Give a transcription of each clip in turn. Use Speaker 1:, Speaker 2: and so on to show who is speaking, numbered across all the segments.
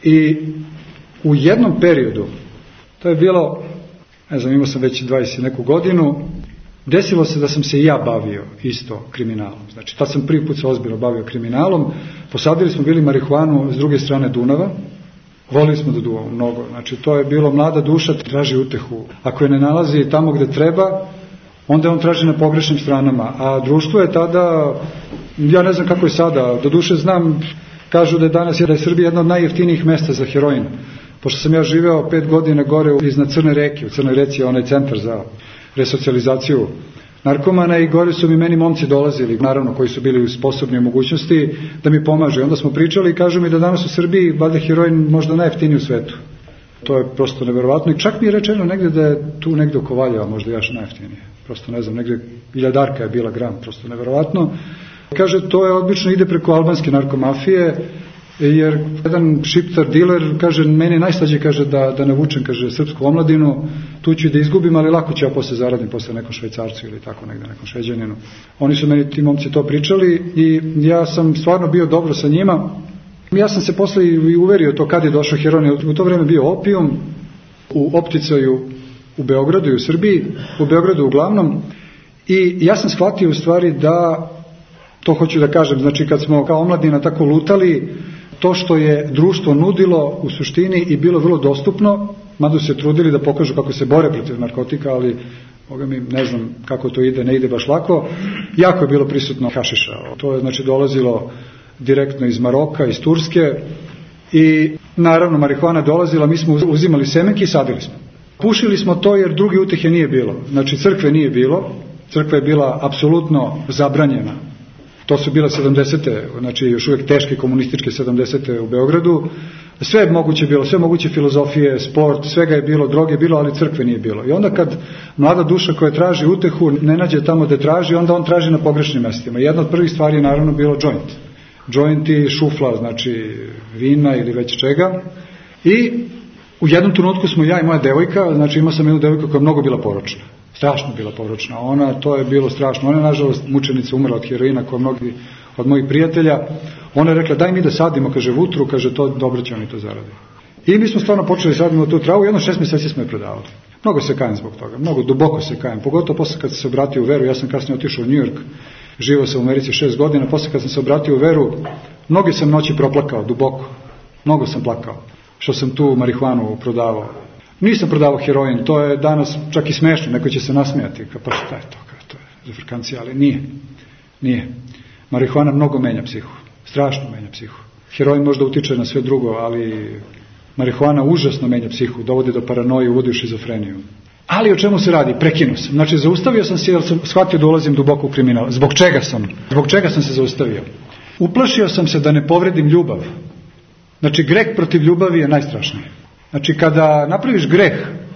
Speaker 1: I u jednom periodu, to je bilo, ne znam, imao sam već 20 neku godinu, desilo se da sam se i ja bavio isto kriminalom. Znači, tad sam prvi put se ozbiljno bavio kriminalom. Posadili smo bili marihuanu s druge strane Dunava. Volili smo da duvamo mnogo. Znači, to je bilo mlada duša, traži utehu. Ako je ne nalazi tamo gde treba, onda on traži na pogrešnim stranama. A društvo je tada, ja ne znam kako je sada, do duše znam, kažu da je danas da je Srbija jedna od najjeftinijih mesta za heroin. Pošto sam ja živeo 5 godina gore iznad Crne reke, u Crnoj reci je onaj centar za resocijalizaciju narkomana i gore su mi meni momci dolazili, naravno koji su bili sposobni u mogućnosti da mi pomažu. Onda smo pričali i kažu mi da danas u Srbiji valjda heroin možda najjeftiniji u svetu. To je prosto neverovatno i čak mi je rečeno negde da je tu negde oko Valjeva možda još najjeftinije. Prosto ne znam, negde 1000 je bila gram, prosto neverovatno. Kaže, to je obično ide preko albanske narkomafije, jer jedan šiptar diler kaže, meni najslađe kaže da navučem, kaže, srpsku omladinu, tu ću da izgubim, ali lako ću ja posle zaradim, posle nekom Švajcarcu ili tako negde, nekom Šveđaninu. Oni su meni, ti momci, to pričali i ja sam stvarno bio dobro sa njima. Ja sam se posle i uverio to kad je došao heroin. U to vreme bio opijum u opticaju u Beogradu i u Srbiji, u Beogradu uglavnom, i ja sam shvatio u stvari da, to hoću da kažem, znači kad smo kao omladina tako lutali, to što je društvo nudilo u suštini i bilo vrlo dostupno, mada su se trudili da pokažu kako se bore protiv narkotika, ali boga mi ne znam kako to ide, ne ide baš lako, jako je bilo prisutno hašiša. To je znači dolazilo direktno iz Maroka, iz Turske i naravno marihuana dolazila, mi smo uzimali semenke i sadili smo. Pušili smo to jer druge utehe nije bilo, znači crkve nije bilo, crkva je bila apsolutno zabranjena. To su bile 70. znači još uvijek teške komunističke 70. u Beogradu. Sve je moguće bilo, sve moguće filozofije, sport, svega je bilo, droge je bilo, ali crkve nije bilo. I onda kad mlada duša koja traži utehu ne nađe tamo gde traži, onda on traži na pogrešnim mestima. Jedna od prvih stvari je naravno bilo joint. Joint i šufla, znači vina ili već čega. I u jednom trenutku smo ja i moja devojka, znači imao sam jednu devojku koja je mnogo bila poročna. Strašno bila poročna. To je bilo strašno. Ona je, nažalost, mučenica, umrla od heroina, kao mnogi od mojih prijatelja. Ona je rekla, daj mi da sadimo, kaže, vutru, kaže, to dobro će oni to zaradi. I mi smo stvarno počeli sadimo tu travu, jedno 6 mjeseci smo je prodavali. Mnogo se kajem zbog toga, mnogo duboko se kajem. Pogotovo posle kad sam se obratio u veru, ja sam kasnije otišao u New York, živao sam u Americi 6 godina, posle kad sam se obratio u veru, mnoge sam noći proplakao, duboko. Mnogo sam plakao, što sam tu marihuanu prodavao. Nisam prodavao heroin, to je danas čak i smešno, neko će se nasmijati, pa šta je to, to je zafrkancija, ali nije. Marihuana mnogo menja psihu, strašno menja psihu. Heroin možda utiče na sve drugo, ali marihuana užasno menja psihu, dovodi do paranoje, uvodi u šizofreniju. Ali o čemu se radi? Prekinuo sam. Znači, zaustavio sam se jer sam shvatio da ulazim duboko u kriminal. Zbog čega sam se zaustavio? Uplašio sam se da ne povredim ljubav. Znači, greh protiv ljubavi je najstrašniji. Znači, kada napraviš greh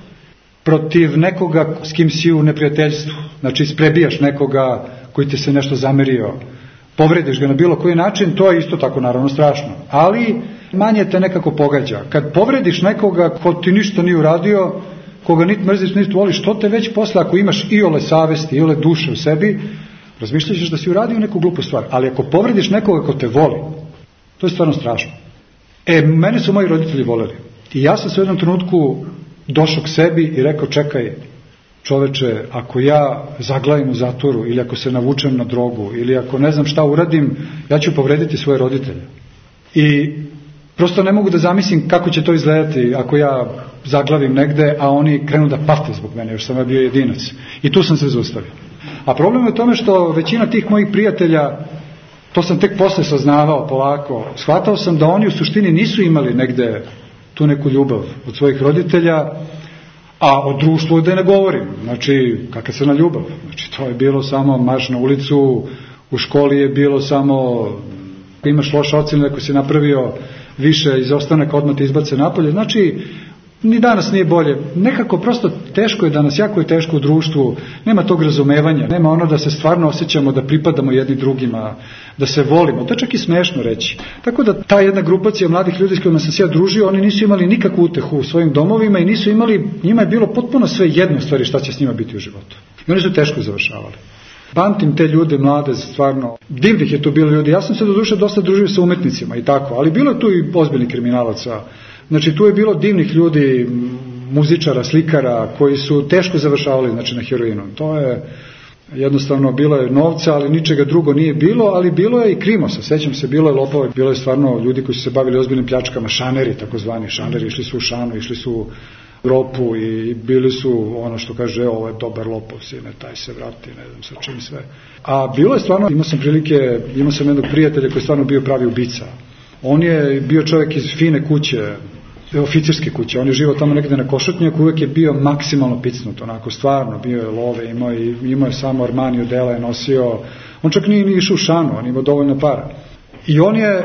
Speaker 1: protiv nekoga s kim si u neprijateljstvu, znači isprebijaš nekoga koji ti se nešto zamerio, povrediš ga na bilo koji način, to je isto tako naravno strašno. Ali manje te nekako pogađa. Kad povrediš nekoga ko ti ništa nije uradio, koga niti mrziš, niti voliš, to te već posle, ako imaš iole savesti, iole duše u sebi, razmišljaš da si uradio neku glupu stvar. Ali ako povrediš nekoga ko te voli, to je stvarno strašno. Mene su moji roditelji voleli. I ja sam se u jednom trenutku došao k sebi i rekao, čekaj čoveče, ako ja zaglavim u zatvoru ili ako se navučem na drogu ili ako ne znam šta uradim, ja ću povrediti svoje roditelje. I prosto ne mogu da zamislim kako će to izgledati ako ja zaglavim negde, a oni krenu da pate zbog mene, još sam ja bio jedinac. I tu sam se zaustavio. A problem je u tome što većina tih mojih prijatelja, to sam tek posle saznavao polako, shvatao sam da oni u suštini nisu imali negde tu neku ljubav od svojih roditelja, a o društvu da ne govorim. Znači, kakva se na ljubav? Znači, to je bilo samo marš na ulicu, u školi je bilo samo, imaš loše ocene, ako si napravio više izostanak, odmah te izbace napolje. Znači, ni danas nije bolje. Nekako prosto teško je danas, jako je teško u društvu, nema tog razumevanja, nema ono da se stvarno osjećamo da pripadamo jedni drugima, da se volimo, to je čak i smešno reći. Tako da ta jedna grupacija mladih ljudi s kojima sam se ja družio, oni nisu imali nikakvu utehu u svojim domovima i njima je bilo potpuno sve jedno stvari šta će s njima biti u životu. I oni su teško završavali. Pamtim te ljude mlade, stvarno, divnih je tu bilo ljudi. Ja sam se do duše dosta družio sa umetnicima i tako, ali bilo je tu i ozbiljnih kriminalaca. Znači, tu je bilo divnih ljudi, muzičara, slikara, koji su teško završavali, znači, na heroinu. To je jednostavno, bilo je novca, ali ničega drugo nije bilo, ali bilo je i krimosa. Sećam se, bilo je lopova, bilo je stvarno ljudi koji su se bavili ozbiljnim pljačkama, šaneri, takozvani šaneri, išli su u šanu, išli su u ropu i bili su ono što kaže, ovo je dobar lopov, sine, taj se vrati, ne znam sa čim sve. A bilo je stvarno, imao sam jednog prijatelja koji je stvarno bio pravi ubica. On je bio čovjek iz fine kuće, oficirske kuće, on je živao tamo negde na Košutnjaku, uvek je bio maksimalno picnut, onako stvarno, bio je love, imao je samo Armani odela, je nosio, on čak nije išao u šanu, on imao dovoljno para. I on je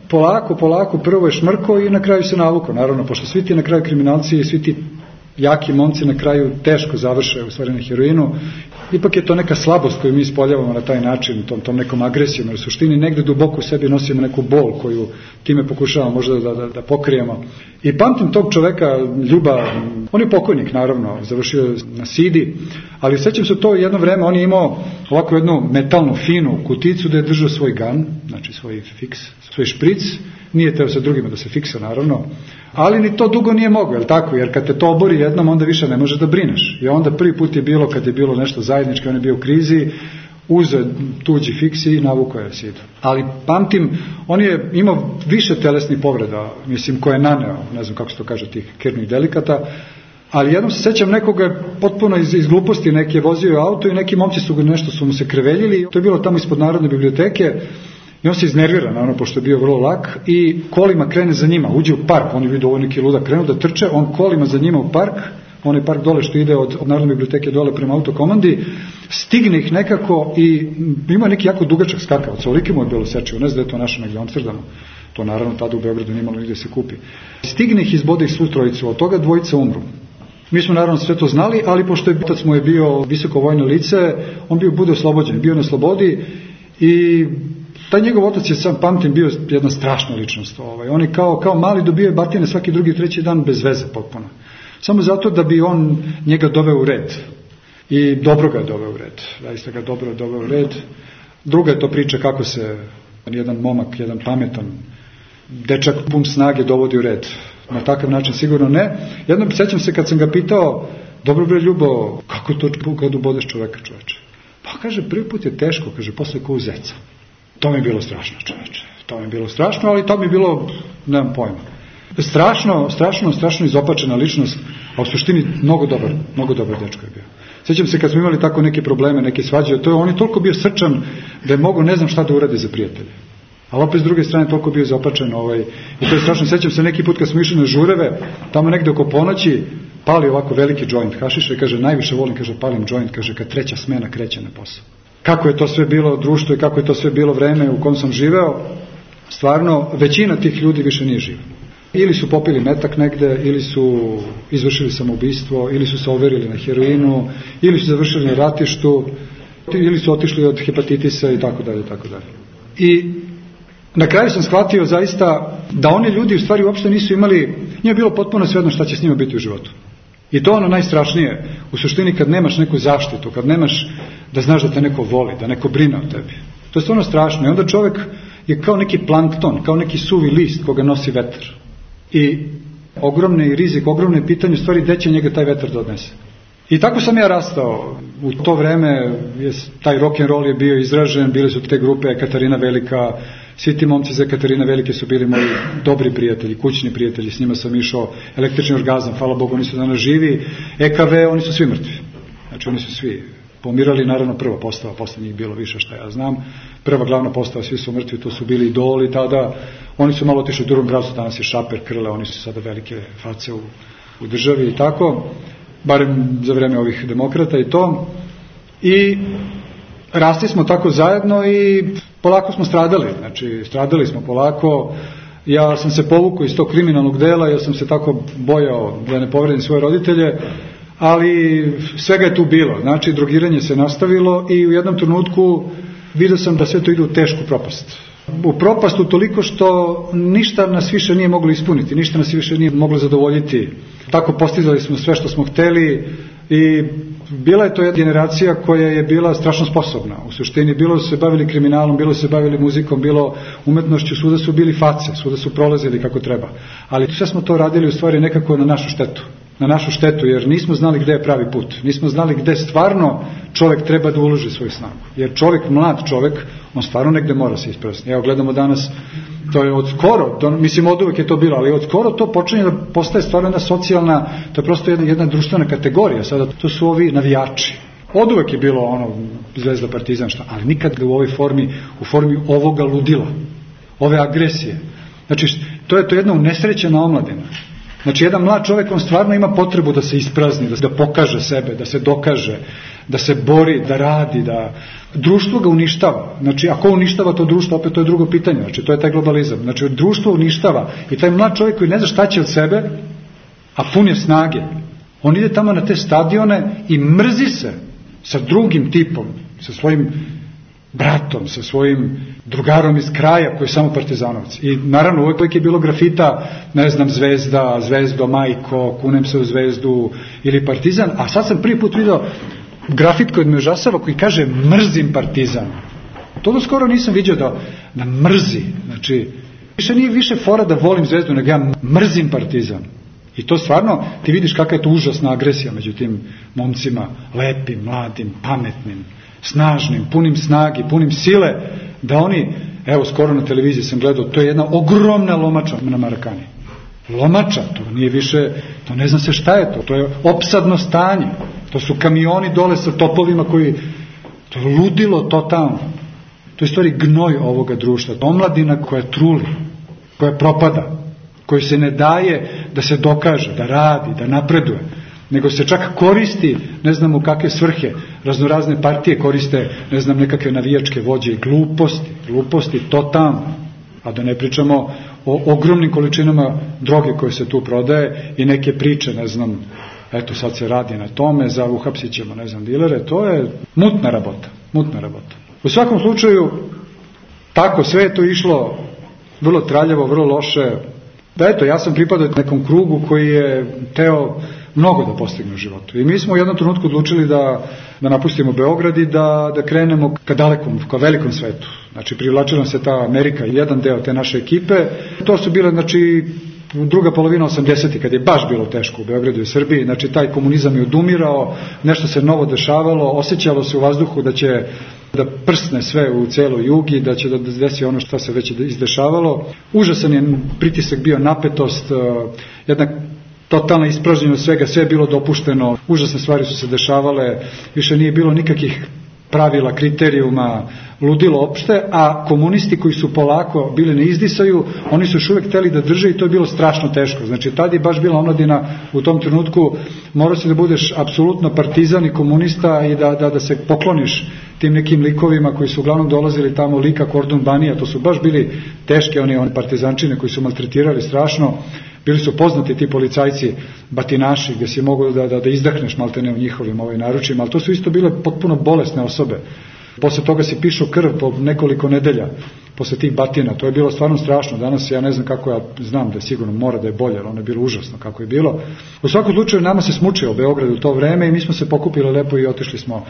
Speaker 1: polako, prvo je šmrko i na kraju se navukao, naravno, pošto svi ti na kraju kriminalci i svi ti jaki momci na kraju teško završe u stvari na heroinu, ipak je to neka slabost koju mi ispoljavamo na taj način, tom nekom agresijom, jer u suštini negde duboko u sebi nosimo neku bol koju time pokušavamo možda da pokrijemo. I pamtim tog čoveka, Ljuba, on je pokojnik naravno, završio na Sidi, ali sećam se to jedno vreme, on je imao ovako jednu metalnu, finu kuticu da je držao svoj gun, znači svoj fiks, svoj špric, nije teo sa drugima da se fiksa naravno, ali ni to dugo nije mogao, jel tako, jer kad te to obori jednom, onda više ne možeš da brineš. I onda prvi put je bilo, kad je bilo nešto zajedničko, on je bio u krizi, uzeo tuđi fiks i navukao je Sidu. Ali pamtim, on je imao više telesnih povreda, mislim, koje je naneo, ne znam kako se to kaže, tih krvnih delikata, ali jednom se sećam nekoga potpuno iz gluposti, neki je vozio auto i neki momci su mu se kreveljili, to je bilo tamo ispod Narodne biblioteke. I on se iznervira, naravno, pošto je bio vrlo lak i kolima krene za njima, uđe u park, oni vidio ovo neki ludak, krenu da trče, on kolima za njima u park, onaj park dole što ide od Narodne biblioteke dole prema autokomandi, stigne ih nekako i ima neki jako dugačak skakavac, ovoliki mu je bilo sečio, ne znam da je to našo negdje u Amsterdamu, to naravno tada u Beogradu nije malo nigde se kupi. Stigne ih, izbode ih svu trojicu, od toga dvojica umru. Mi smo naravno sve to znali, ali pošto je otac mu je bio visoko vojno lice, on bude oslobođen, bio na slobodi i taj njegov otac je, sam pamtim, bio jedna strašna ličnost. On je kao mali dobio batine svaki drugi, treći dan bez veze potpuno. Samo zato da bi on njega doveo u red. I dobro ga je doveo u red. Zaista ga dobro doveo u red. Druga je to priča kako se jedan momak, jedan pametan dečak pun snage dovodi u red. Na takav način sigurno ne. Jednom sećam se kad sam ga pitao, dobro bre Ljubo, kako to kad ubodeš čoveka, čoveče? Pa kaže, prvi put je teško, kaže, posle ko u zeca. To mi je bilo strašno, čoveče. To mi je bilo strašno, ali to mi je bilo, nemam pojma. Strašno izopačena ličnost, a u suštini mnogo dobar dečko je bio. Sjećam se kad smo imali tako neke probleme, neke svađe, on je toliko bio srčan da je mogao ne znam šta da uradi za prijatelje. Ali opet s druge strane toliko bio izopačen i to je strašno. Sjećam se neki put kad smo išli na žureve, tamo negde oko ponoći, pali ovako veliki joint hašiša i kaže, najviše volim, kaže, palim joint, kaže, kad treća smena kreće na posao. Kako je to sve bilo društvo i kako je to sve bilo vreme u kom sam živeo, stvarno većina tih ljudi više nije živa. Ili su popili metak negde, ili su izvršili samoubistvo, ili su se overili na heroinu, ili su završili na ratištu, ili su otišli od hepatitisa i tako dalje, tako dalje. I na kraju sam shvatio zaista da oni ljudi u stvari uopšte nisu imali, nije bilo potpuno svejedno šta će s njima biti u životu. I to ono najstrašnije, u suštini kad nemaš neku zaštitu, kad nemaš da znaš da te neko voli, da neko brine o tebi. To je stvarno strašno. I onda čovjek je kao neki plankton, kao neki suvi list koga nosi vetar. I ogromni rizik, ogromne pitanje, u stvari gde će njega taj vetar da odnese. I tako sam ja rastao. U to vreme taj rock'n'roll je bio izražen, bile su te grupe Katarina Velika, svi ti momci za Katarina Velike su bili moji dobri prijatelji, kućni prijatelji, s njima sam išao, Električni orgazam, hvala Bogu, oni su danas živi, EKV, oni su svi mrtvi. Znači oni su svi pomirali, naravno prva postava, posle njih bilo više šta ja znam, prva glavna postava, svi su mrtvi, to su bili idoli tada, oni su malo otišli u drugom pravcu, danas je Šaper, Krle, oni su sada velike face u državi i tako, barem za vreme ovih demokrata i to, i rasli smo tako zajedno i polako smo stradali, znači stradali smo polako. Ja sam se povukao iz tog kriminalnog dela, ja sam se tako bojao da ne povredim svoje roditelje, ali svega je tu bilo, znači drogiranje se nastavilo i u jednom trenutku vidio sam da sve to ide u tešku propast. U propastu toliko što ništa nas više nije moglo ispuniti, ništa nas više nije moglo zadovoljiti. Tako postizali smo sve što smo hteli, I bila je to jedna generacija koja je bila strašno sposobna. U suštini bilo su se bavili kriminalom, bilo su se bavili muzikom, bilo umetnošću, svuda su bili face, svuda su prolazili kako treba. Ali sve smo to radili u stvari nekako na našu štetu. Na našu štetu, jer nismo znali gde je pravi put. Nismo znali gde stvarno čovjek treba da uloži svoju snagu. Jer čovjek, mlad čovjek, on stvarno negde mora se isprasni. Evo, gledamo danas, to je od skoro, mislim od uvek je to bilo, ali od skoro to počinje da postaje stvarno jedna socijalna, to je prosto jedna društvena kategorija. Sada to su ovi navijači. Od uvek je bilo ono Zvezda, Partizan, šta, ali nikad u ovoj formi, u formi ovoga ludila, ove agresije. Znači, to je jedna unesrećena omladina. Znači, jedan mlad čovjek, on stvarno ima potrebu da se isprazni, da pokaže sebe, da se dokaže, da se bori, da radi, da... Društvo ga uništava. Znači, ako uništava to društvo, opet to je drugo pitanje. Znači, to je taj globalizam. Znači, društvo uništava i taj mlad čovjek koji ne zna šta će od sebe, a pun je snage, on ide tamo na te stadione i mrzi se sa drugim tipom, sa svojim bratom, sa svojim drugarom iz kraja koji je samo partizanovci. I naravno uvijek je bilo grafita, ne znam, Zvezda, Zvezdo, majko, kunem se u Zvezdu ili Partizan, a sad sam prvi put vidio grafit koji me užasava, koji kaže mrzim Partizan. To do skoro nisam vidio da mrzi. Znači, nije više fora da volim Zvezdu, nego ja mrzim Partizan. I to stvarno, ti vidiš kakva je to užasna agresija među tim momcima, lepim, mladim, pametnim, snažnim, punim snagi, punim sile, da oni, evo skoro na televiziji sam gledao, to je jedna ogromna lomača na Marakani. Lomača, to nije više, to ne zna se šta je to je opsadno stanje, to su kamioni dole sa topovima koji, to je ludilo totalno. To je stvari gnoj ovoga društva, omladina koja truli, koja propada, koji se ne daje da se dokaže, da radi, da napreduje, nego se čak koristi, ne znam u kakve svrhe, raznorazne partije koriste, ne znam, nekakve navijačke vođe i gluposti totalno, a da ne pričamo o ogromnim količinama droge koje se tu prodaje i neke priče, ne znam, eto sad se radi na tome, uhapsit ćemo, ne znam, dilere, to je mutna rabota. U svakom slučaju, tako, sve je to išlo vrlo traljavo, vrlo loše. Da, eto, ja sam pripadao nekom krugu koji je teo mnogo da postigne u životu. I mi smo u jednom trenutku odlučili da napustimo Beograd i da krenemo ka velikom svetu. Znači, privlačila se ta Amerika, jedan deo te naše ekipe. To su bile, znači, druga polovina 80-ih, kad je baš bilo teško u Beogradu i Srbiji. Znači, taj komunizam je odumirao, nešto se novo dešavalo, osjećalo se u vazduhu da će da prsne sve u celoj jugi, da će da desi ono što se već izdešavalo. Užasan je pritisak bio, napetost, jedna totalna ispražnjenost svega, sve je bilo dopušteno, užasne stvari su se dešavale, više nije bilo nikakvih pravila, kriterijuma, ludilo opšte, a komunisti koji su polako bili na izdisaju, oni su još uvijek hteli da drže i to je bilo strašno teško. Znači, tad je baš bila omladina u tom trenutku, morao si da budeš apsolutno partizan i komunista i da se pokloniš tim nekim likovima koji su uglavnom dolazili tamo, Lika, Kordun Banija, to su baš bili teške one partizančine koji su maltretirali strašno. Bili su poznati ti policajci batinaši gdje si mogu da izdahneš maltene u njihovim naručima, ali to su isto bile potpuno bolesne osobe. Posle toga si pišu krv po nekoliko nedelja posle tih batina, to je bilo stvarno strašno. Danas ja ne znam kako, ja znam da je sigurno mora da je bolje, ali ono je bilo užasno kako je bilo. U svakom slučaju nama se smučio u Beogradu u to vreme i mi smo se pokupili lepo i otišli smo,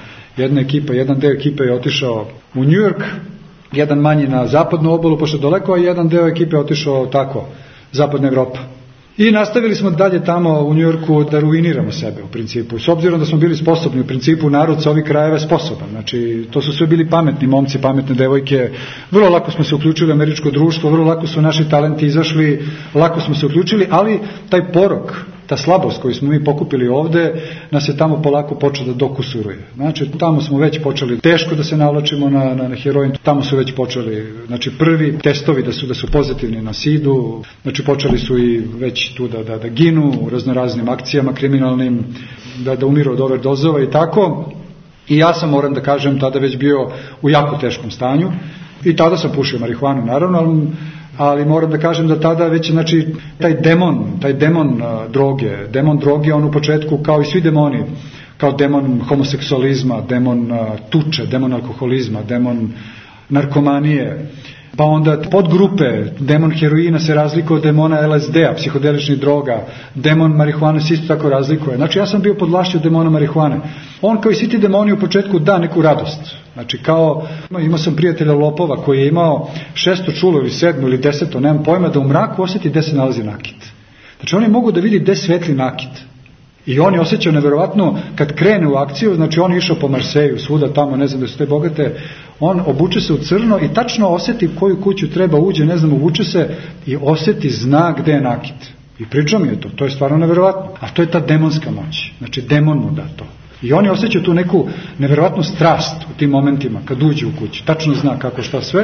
Speaker 1: jedan deo ekipe je otišao u New York, jedan manji na zapadnu obalu, pošto daleko, a jedan deo ekipe je otišao tako, zapadna Evropa. I nastavili smo dalje tamo u Njujorku da ruiniramo sebe u principu. S obzirom da smo bili sposobni, u principu narod sa ovih krajeva je sposoban. Znači, to su sve bili pametni momci, pametne devojke. Vrlo lako smo se uključili u američko društvo, vrlo lako su naši talenti izašli, lako smo se uključili, ali taj porok, ta slabost koju smo mi pokupili ovde, nas je tamo polako počeo da dokusuruje. Znači, tamo smo već počeli teško da se navlačimo na heroin, tamo su već počeli, znači, prvi testovi da su pozitivni na sidu, znači, počeli su i već tu da ginu u raznoraznim akcijama kriminalnim, da umiru od overdozova i tako. I ja sam, moram da kažem, tada već bio u jako teškom stanju i tada sam pušio marihuanu, naravno, ali moram da kažem da tada već, znači, taj demon droge, on u početku, kao i svi demoni, kao demon homoseksualizma, demon tuče, demon alkoholizma, demon narkomanije, pa onda podgrupe, demon heroina se razlikuje od demona LSD-a, psihodeličnih droga, demon marihuane se isto tako razlikuje. Znači ja sam bio pod vlašću demona marihuane. On kao i svi ti demoni u početku da neku radost. Znači kao, imao sam prijatelja lopova koji je imao 6. čulo ili 7. ili 10. nemam pojma, da u mraku osjeti gde se nalazi nakit. Znači oni mogu da vidi gde svetli nakit. I on je osjećao neverovatno kad krene u akciju, znači on je išao po Marseju, svuda tamo, ne znam da su te bogate, on obuče se u crno i tačno osjeti u koju kuću treba uđe, ne znam, obuče se i osjeti znak gde je nakit. I pričao mi je to je stvarno neverovatno. A to je ta demonska moć, znači demon mu da to. I on je osjećao tu neku neverovatnu strast u tim momentima kad uđe u kuću, tačno zna kako šta sve.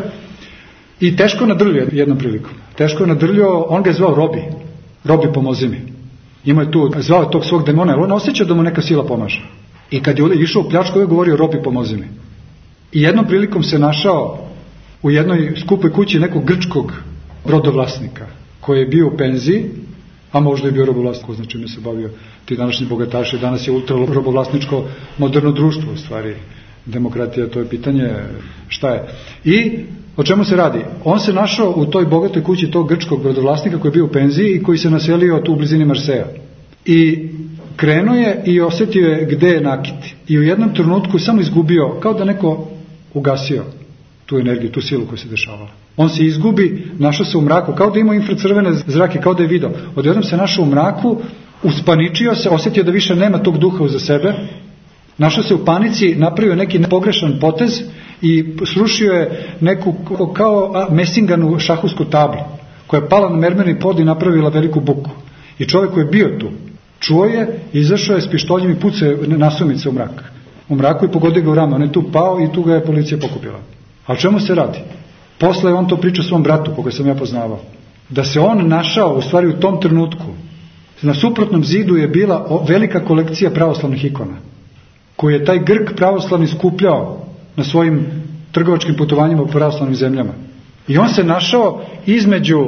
Speaker 1: I teško nadrljio jednom prilikom. Teško je nadrljio, on ga je zvao Robi pomozi mi. Imao je tu, zvao je tog svog demona, ali on osjeća da mu neka sila pomaže. I kad je išao u pljačku, je govorio Robi pomozi mi. I jednom prilikom se našao u jednoj skupoj kući nekog grčkog brodovlasnika, koji je bio u penziji, a možda je bio robovlasnik, znači mi se bavio ti današnji bogataši, danas je ultra robovlasničko moderno društvo, u stvari demokratija, to je pitanje šta je. I o čemu se radi? On se našao u toj bogatoj kući tog grčkog brodovlasnika koji je bio u penziji i koji se naselio tu u blizini Marseja. I krenuo je i osjetio je gde je nakit. I u jednom trenutku samo izgubio, kao da neko ugasio tu energiju, tu silu koja se dešavala. On se izgubi, našao se u mraku, kao da imao infracrvene zrake, kao da je video. Odjednom se našao u mraku, uspaničio se, osjetio da više nema tog duha uza sebe, našao se u panici, napravio neki pogrešan potez i srušio je neku kao mesinganu šahovsku tablu, koja je pala na mermerni pod i napravila veliku buku. I čovjek koji je bio tu, čuo je, izašao je s pištoljem i pucao je nasumice u mrak. U mraku i pogodio ga u rame, on je tu pao i tu ga je policija pokupila. A o čemu se radi? Posle je on to pričao svom bratu, koga sam ja poznavao. Da se on našao, u stvari u tom trenutku, na suprotnom zidu je bila velika kolekcija pravoslavnih ikona, koju je taj Grk pravoslavni skupljao na svojim trgovačkim putovanjima u pravoslavnim zemljama. I on se našao između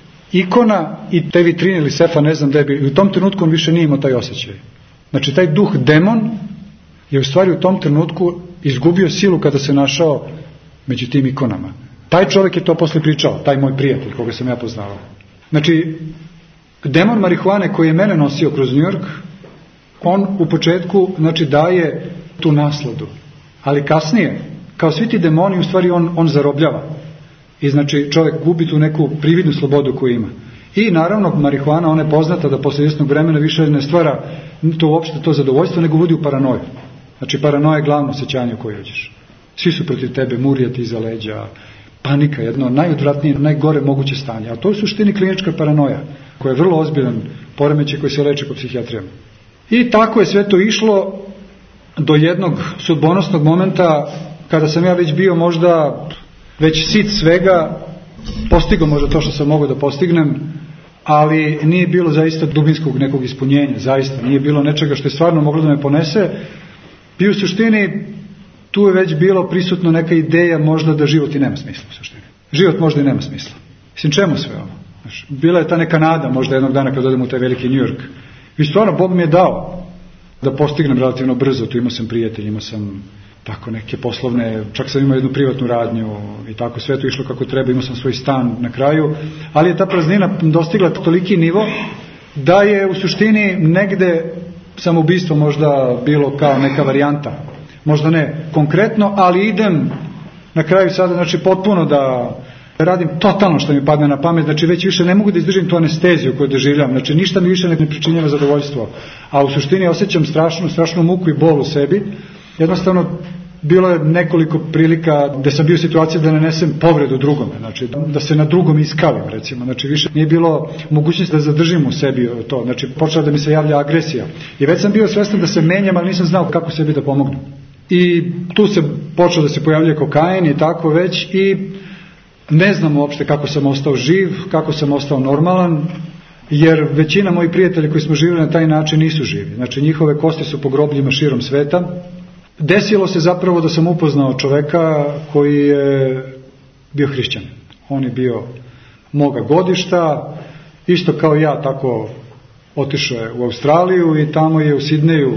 Speaker 1: ikona i te vitrine ili sefa, ne znam da je bio. I u tom trenutku on više nije imao taj osjećaj. Znači taj duh demon je u stvari u tom trenutku izgubio silu kada se našao među tim ikonama. Taj čovjek je to posle pričao, taj moj prijatelj koga sam ja poznavao. Znači, demon marihuane koji je mene nosio kroz New York, on u početku, znači, daje tu nasladu. Ali kasnije, kao svi ti demoni, u stvari on zarobljava. I znači čovjek gubi tu neku prividnu slobodu koju ima. I naravno marihuana, ona je poznata da posle jednog vremena više ne stvara to uopšte to zadovoljstvo, nego vodi u paranoju. Znači paranoja je glavno osjećanje u koje uđeš. Svi su protiv tebe, murija ti iza leđa, panika, jedno najodvratnije, najgore moguće stanje. A to je u suštini klinička paranoja, koja je vrlo ozbiljan poremećaj koji se leči po psihijatrijama. I tako je sve to išlo do jednog sudbonosnog momenta kada sam ja već bio možda već sit svega, postigao možda to što sam mogao da postignem, ali nije bilo zaista dubinskog nekog ispunjenja, zaista nije bilo nečega što je stvarno moglo da me ponese. I u suštini tu je već bilo prisutno neka ideja možda da život i nema smisla u suštini. Život možda i nema smisla. Mislim, čemu sve ovo? Znaš, bila je ta neka nada možda jednog dana kad odem u taj veliki New York. I stvarno Bog mi je dao da postignem relativno brzo. Tu imao sam prijatelj, imao sam tako neke poslovne, čak sam imao jednu privatnu radnju i tako sve to išlo kako treba, imao sam svoj stan na kraju, ali je ta praznina dostigla toliki nivo da je u suštini negde samoubistvo možda bilo kao neka varijanta. Možda ne konkretno, ali idem na kraju sada, znači potpuno da radim totalno što mi padne na pamet, znači već više ne mogu da izdržim tu anesteziju koju doživljam, znači ništa mi više ne pričinjava zadovoljstvo, a u suštini osjećam strašnu muku i bol u sebi. Jednostavno bilo je nekoliko prilika gde sam bio u situaciji da nanesem povredu drugome, znači da se na drugom iskalim recimo, znači više nije bilo mogućnosti da zadržim u sebi to, znači počela da mi se javlja agresija i već sam bio svestan da se menjam, ali nisam znao kako sebi da pomognem. I tu se počeo da se pojavljuje kokain i tako već i ne znam uopšte kako sam ostao živ, kako sam ostao normalan, jer većina mojih prijatelja koji smo živjeli na taj način nisu živi, znači njihove kosti su po grobljima širom sveta. Desilo se zapravo da sam upoznao čoveka koji je bio hrišćan. On je bio moga godišta, isto kao ja, tako otišao je u Australiju i tamo je u Sidneju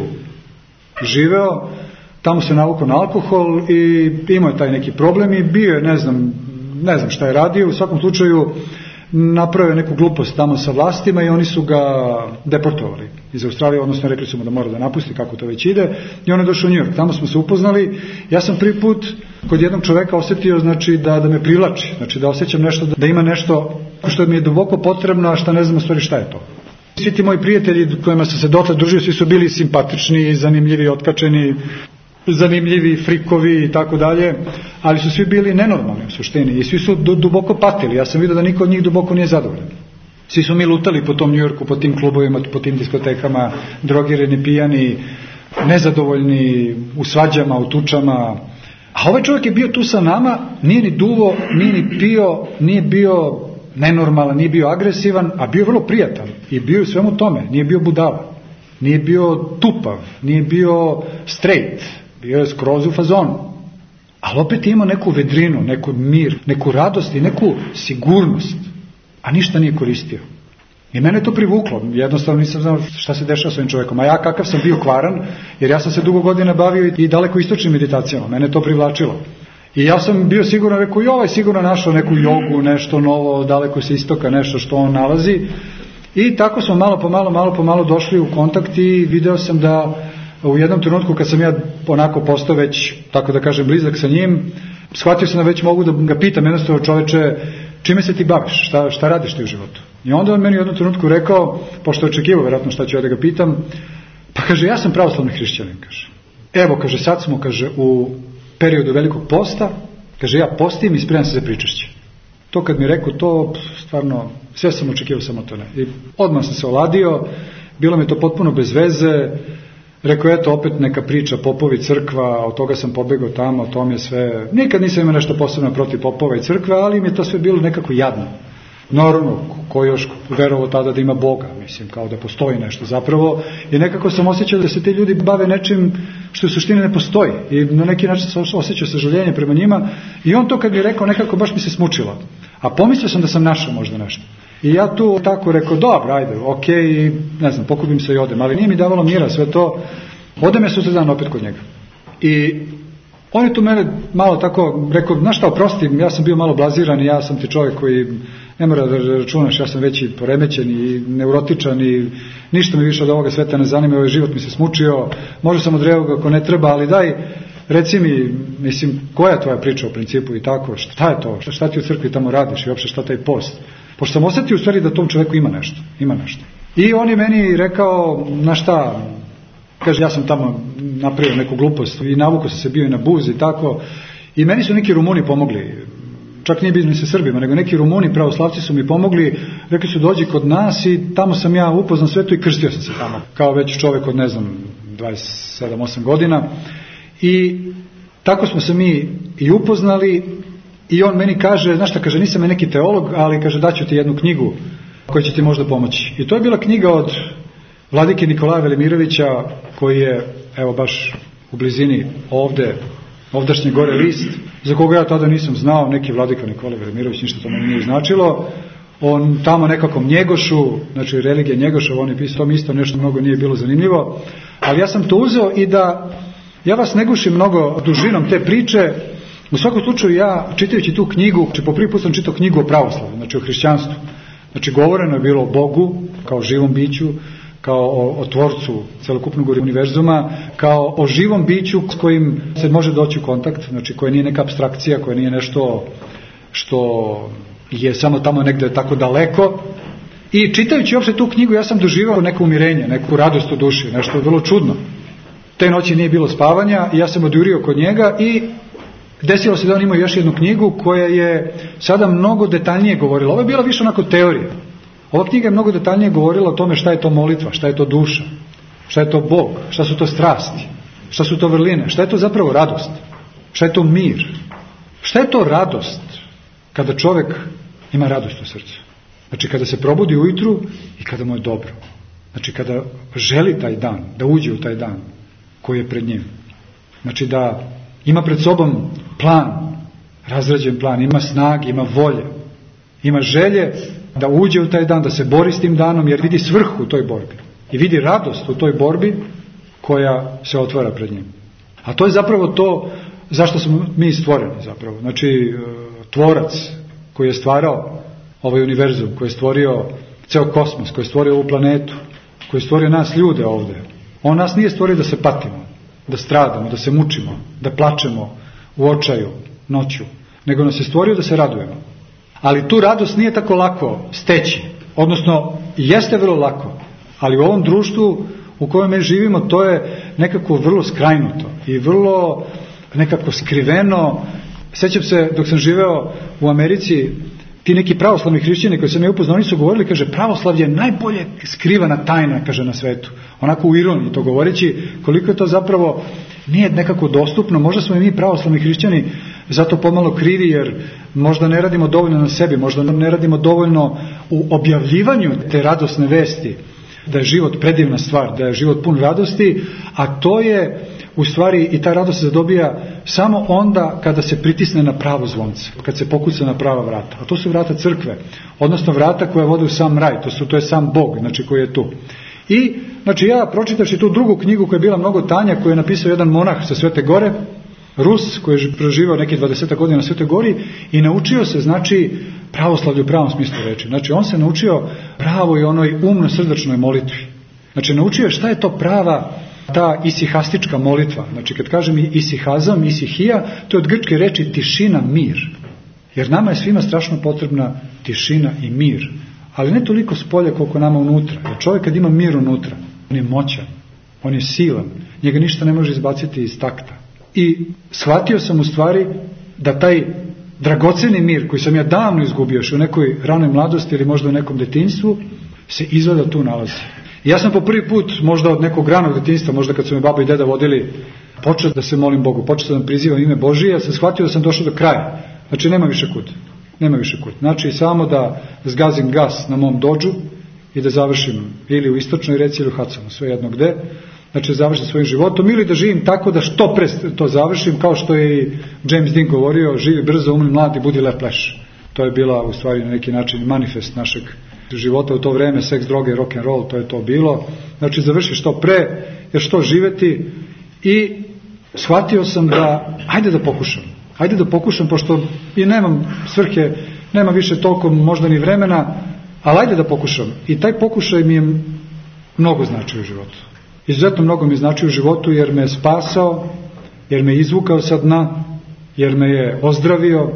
Speaker 1: živeo, tamo se navukao na alkohol i imao je taj neki problem i bio je, ne znam, ne znam šta je radio, u svakom slučaju napravio neku glupost tamo sa vlastima i oni su ga deportovali iz Australije, odnosno rekli su mu da mora da napusti, kako to već ide, i on je došao u New York. Tamo smo se upoznali. Ja sam prvi put kod jednog čoveka osjetio, znači, da me privlači, znači da osjećam nešto, da ima nešto što mi je duboko potrebno, a što ne znam u stvari šta je to. Svi ti moji prijatelji kojima sam se dotle družio, svi su bili simpatični, zanimljivi, otkačeni, zanimljivi, frikovi i tako dalje, ali su svi bili nenormalni u suštini i svi su duboko patili. Ja sam vidio da niko od njih duboko nije zadovoljan. Svi su mi lutali po tom New Yorku, po tim klubovima, po tim diskotekama, drogirani, pijani, nezadovoljni, u svađama, u tučama. A ovaj čovjek je bio tu sa nama, nije ni duvo, nije ni pio, nije bio nenormalan, nije bio agresivan, a bio vrlo prijatan i bio je u svemu tome, nije bio budala, nije bio tupav, nije bio straight, bio je skroz u fazonu. Ali opet imao neku vedrinu, neku mir, neku radost i neku sigurnost, a ništa nije koristio. I mene to privuklo, jednostavno nisam znao šta se dešava s ovim čovjekom, a ja kakav sam bio kvaran, jer ja sam se dugo godina bavio i daleko istočnim meditacijama, mene to privlačilo. I ja sam bio siguran, rekao, i ovaj sigurno našao neku jogu, nešto novo, daleko se istoka, nešto što on nalazi. I tako smo malo po malo došli u kontakt i video sam da u jednom trenutku kad sam ja onako postao već, tako da kažem, blizak sa njim, shvatio sam da već mogu da ga pitam jednostavno, čoveče, čime se ti baviš, šta radiš ti u životu? I onda on meni u jednom trenutku rekao, pošto je očekivao vjerojatno šta ću ja da ga pitam, pa kaže, ja sam pravoslavni hrišćanin, kaže. Evo, kaže, sad smo, kaže, u periodu velikog posta, kaže, ja postim i spremam se za pričašće. To kad mi rekao to, stvarno, sve sam očekivao, samo to ne. I odmah sam se oladio, bilo mi to potpuno bez veze, rekao, eto, opet neka priča, popovi, crkva, od toga sam pobegao tamo, to mi je sve, nikad nisam imao nešto posebno protiv popova i crkve, ali mi je to sve bilo nekako jadno. Naravno, ko još verovao tada da ima Boga, mislim, kao da postoji nešto zapravo, i nekako sam osjećao da se ti ljudi bave nečim što u suštini ne postoji i na neki način sam osjećao sažaljenje prema njima i on to kad mi rekao nekako baš mi se smučilo, a pomislio sam da sam našao možda nešto. I ja tu tako rekao, dobro, ajde, okej, ne znam, pokupim se i odem, ali nije mi davalo mira sve to, odem je sutradan opet kod njega. I on je tu mene malo tako rekao, znaš šta, oprosti, ja sam bio malo blaziran i ja sam ti čovjek koji ne mora da računaš, ja sam već i poremećen i neurotičan i ništa mi više od ovoga sveta ne zanima, ovaj život mi se smučio, možda sam odreo ga ako ne treba, ali daj, reci mi, mislim, koja je tvoja priča u principu i tako, šta je to, šta ti u crkvi tamo radiš i uopšte šta taj post? Pošto sam osjetio u stvari da tom čovjeku ima nešto. I on je meni rekao, na šta, kaže, ja sam tamo napravio neku glupost i navukao sam se bio i na buz i tako, i meni su neki Rumuni pomogli, čak nije bilo ni sa Srbima, nego neki Rumuni pravoslavci su mi pomogli, rekli su dođi kod nas i tamo sam ja upoznao sve to i krstio sam se tamo, kao već čovjek od, ne znam, 27-8 godina i tako smo se mi i upoznali i on meni kaže, znaš šta, kaže, nisam ja neki teolog, ali kaže, daću ti jednu knjigu koja će ti možda pomoći. I to je bila knjiga od vladike Nikolaja Velimirovića, koji je, evo baš u blizini ovdašnje gore list, za koga ja tada nisam znao, neki vladika Nikola Velimirović, ništa to meni nije značilo. On tamo nekakvom Njegošu, znači religija Njegoševa, on je pisao, to mi isto nešto mnogo nije bilo zanimljivo, ali ja sam to uzeo i da ja vas ne gušim mnogo dužinom te priče. U svakom slučaju ja, čitajući tu knjigu, znači po prvi put sam čitao knjigu o pravoslavlju, znači o hrišćanstvu. Znači govoreno je bilo o Bogu, kao živom biću, kao o tvorcu celokupnog univerzuma, kao o živom biću s kojim se može doći u kontakt, znači koje nije neka apstrakcija, koje nije nešto što je samo tamo negdje tako daleko. I čitajući uopšte tu knjigu ja sam doživao neko umirenje, neku radost u duši, nešto vrlo čudno. Te noći nije bilo spavanja i ja sam odjurio kod njega i desilo se da on imao još jednu knjigu koja je sada mnogo detaljnije govorila. Ovo je bila više onako teorija. Ova knjiga je mnogo detaljnije govorila o tome šta je to molitva, šta je to duša, šta je to Bog, šta su to strasti, šta su to vrline, šta je to zapravo radost, šta je to mir, šta je to radost kada čovjek ima radost u srcu. Znači kada se probudi ujutru i kada mu je dobro. Znači kada želi taj dan, da uđe u taj dan koji je pred njim. Znači da ima pred sobom plan, razrađen plan, ima snage, ima volje, ima želje da uđe u taj dan, da se bori s tim danom, jer vidi svrhu u toj borbi i vidi radost u toj borbi koja se otvara pred njim. A to je zapravo to zašto smo mi stvoreni zapravo. Znači tvorac koji je stvarao ovaj univerzum, koji je stvorio ceo kosmos, koji je stvorio ovu planetu, koji je stvorio nas ljude ovde. On nas nije stvorio da se patimo, da stradamo, da se mučimo, da plačemo u očaju noću, nego nas je stvorio da se radujemo. Ali tu radost nije tako lako steći, odnosno jeste vrlo lako, ali u ovom društvu u kojem mi živimo to je nekako vrlo skrajnuto i vrlo nekako skriveno. Sećam se dok sam živeo u Americi, ti neki pravoslavni hrišćani koji sam ja upoznao, oni su govorili, kaže, pravoslavlje je najbolje skrivana tajna, kaže, na svetu. Onako u ironiji to govoreći, koliko je to zapravo nije nekako dostupno. Možda smo i mi pravoslavni hrišćani zato pomalo krivi, jer možda ne radimo dovoljno na sebi, možda ne radimo dovoljno u objavljivanju te radosne vesti, da je život predivna stvar, da je život pun radosti, a to je u stvari i ta radost se zadobija samo onda kada se pritisne na pravo zvonce, kad se pokuca na prava vrata. A to su vrata crkve, odnosno vrata koja vode u sam raj, to je sam Bog, znači koji je tu. I znači ja pročitavši tu drugu knjigu koja je bila mnogo tanja, koju je napisao jedan monah sa Svete Gore, Rus, koji je proživao neke 20 godina na Svetoj Gori i naučio se, znači, pravoslavlju u pravom smislu reči. Znači on se naučio pravoj onoj umno-srdačnoj molitvi. Znači naučio je šta je to prava ta isihastička molitva. Znači kad kažem isihazam, isihija, to je od grčke reči tišina, mir. Jer nama je svima strašno potrebna tišina i mir. Ali ne toliko spolja koliko nama unutra. Jer čovjek kad ima mir unutra, on je moćan, on je silan, njega ništa ne može izbaciti iz takta. I shvatio sam u stvari da taj dragoceni mir koji sam ja davno izgubio još u nekoj ranoj mladosti ili možda u nekom detinjstvu, se izgleda tu nalazi. I ja sam po prvi put, možda od nekog ranog detinjstva, možda kad su me baba i deda vodili, počeo da se molim Bogu, počeo da prizivam ime Božije, ja sam shvatio da sam došao do kraja. Znači nema više kud. Nema više kud. Znači samo da zgazim gas na mom dodžu i da završim ili u istočnoj reci ili u Hudsomu, sve jedno gde. Znači završim svojim životom ili da živim tako da što pre to završim, kao što je i James Dean govorio, živi brzo, umri mlad i budi lep leš. To je bila u stvari na neki način manifest našeg života u to vreme, seks, droge, rock and roll, to je to bilo. Znači završi što pre, jer što živeti. I shvatio sam da ajde da pokušam, pošto i nemam svrhe, nema više toliko možda ni vremena, ali ajde da pokušam. I taj pokušaj mi je mnogo značio u životu. Izuzetno mnogo mi znači u životu, jer me je spasao, jer me je izvukao sa dna, jer me je ozdravio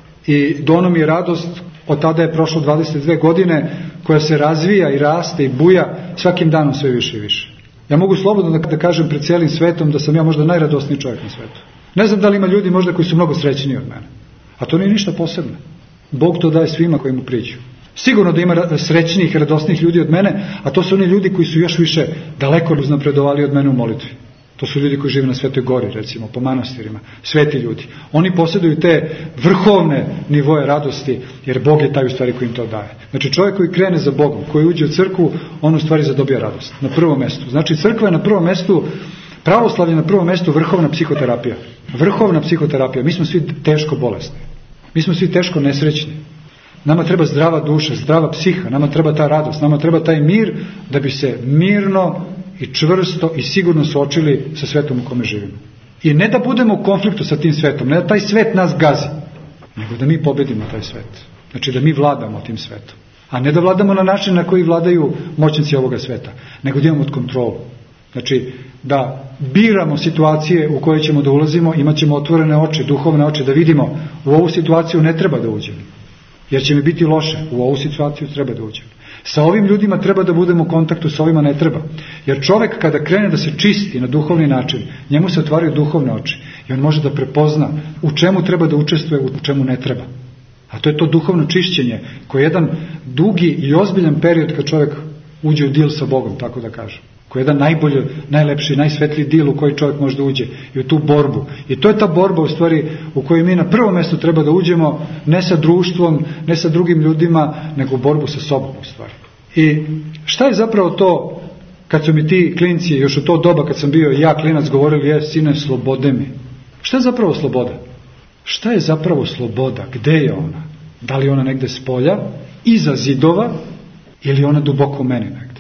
Speaker 1: i dono mi je radost. Od tada je prošlo 22 godine koja se razvija i raste i buja svakim danom sve više i više. Ja mogu slobodno da kažem pred cijelim svetom da sam ja možda najradosniji čovjek na svetu. Ne znam da li ima ljudi možda koji su mnogo srećniji od mene. A to nije ništa posebno. Bog to daje svima koji mu priđu. Sigurno da ima srećnijih, radosnijih ljudi od mene, a to su oni ljudi koji su još više daleko uznapredovali od mene u molitvi. To su ljudi koji žive na Svetoj Gori, recimo, po manastirima, sveti ljudi. Oni posjeduju te vrhovne nivoje radosti, jer Bog je taj u stvari koji im to daje. Znači čovjek koji krene za Bogom, koji uđe u crkvu, on u stvari zadobija radost. Na prvom mjestu. Znači crkva je na prvom mjestu, pravoslavlje na prvom mjestu, vrhovna psihoterapija. Vrhovna psihoterapija. Mi smo svi teško bolesni. Mi smo svi teško nesrećni. Nama treba zdrava duša, zdrava psiha, nama treba ta radost, nama treba taj mir da bi se mirno i čvrsto i sigurno suočili sa svetom u kome živimo. I ne da budemo u konfliktu sa tim svetom, ne da taj svet nas gazi, nego da mi pobedimo taj svet. Znači da mi vladamo tim svetom. A ne da vladamo na način na koji vladaju moćnici ovoga sveta, nego da imamo kontrolu. Znači da biramo situacije u koje ćemo da ulazimo, imat ćemo otvorene oči, duhovne oči, da vidimo u ovu situaciju ne treba da uđemo. Jer će mi biti loše, u ovu situaciju treba da uđemo. Sa ovim ljudima treba da budemo u kontaktu, sa ovima ne treba. Jer čovjek kada krene da se čisti na duhovni način, njemu se otvaraju duhovne oči i on može da prepozna u čemu treba da učestvuje, u čemu ne treba. A to je to duhovno čišćenje, koje je jedan dugi i ozbiljan period kad čovjek uđe u dil sa Bogom, tako da kažem. Koji je jedan najbolji, najlepši, najsvetliji dil u koji čovjek može da uđe i u tu borbu. I to je ta borba u stvari u kojoj mi na prvo mjesto treba da uđemo, ne sa društvom, ne sa drugim ljudima, nego u borbu sa sobom u stvari. I šta je zapravo to kad su mi ti klinci, još u to doba kad sam bio ja klinac, govorili, sine, slobode mi. Šta je zapravo sloboda? Šta je zapravo sloboda? Gde je ona? Da li je ona negde spolja, iza zidova, ili ona duboko u meni negde?